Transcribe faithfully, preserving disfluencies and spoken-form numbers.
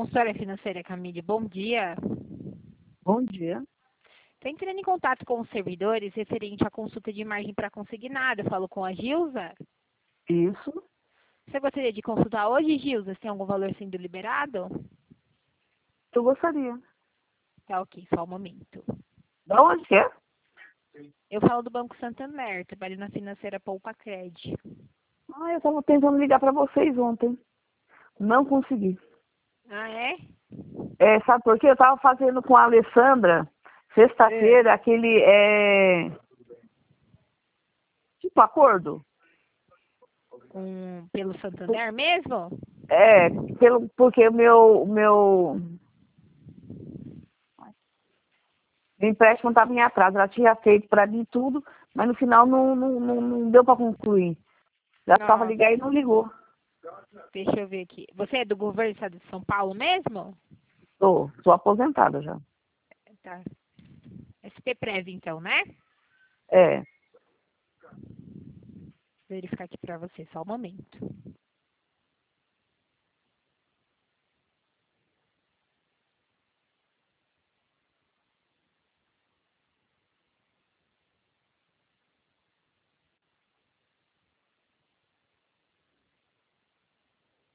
Consultora Financeira Camille, bom dia. Bom dia. Estou entrando em contato com os servidores referente à consulta de margem para consignado. Eu falo com a Gilza. Isso. Você gostaria de consultar hoje, Gilza? Se tem algum valor sendo liberado? Eu gostaria. Tá ok, só um momento. Da onde que é? Eu falo do Banco Santander, trabalho na financeira Poupa Cred. Ah, eu estava tentando ligar para vocês ontem. Não consegui. Ah, é? É, sabe por quê? Eu estava fazendo com a Alessandra, sexta-feira, aquele, é... tipo, acordo. Um, pelo Santander mesmo? É, pelo, porque o meu, meu, meu empréstimo estava em atraso. Ela tinha feito para mim tudo, mas no final não, não, não, não deu para concluir. Já estava Nossa, ligando e não ligou. deixa eu ver aqui. Você é do governo do estado de São Paulo mesmo? Tô, tô aposentada já. Tá. S P Prev, então, né? É. Vou verificar aqui pra você, só um momento.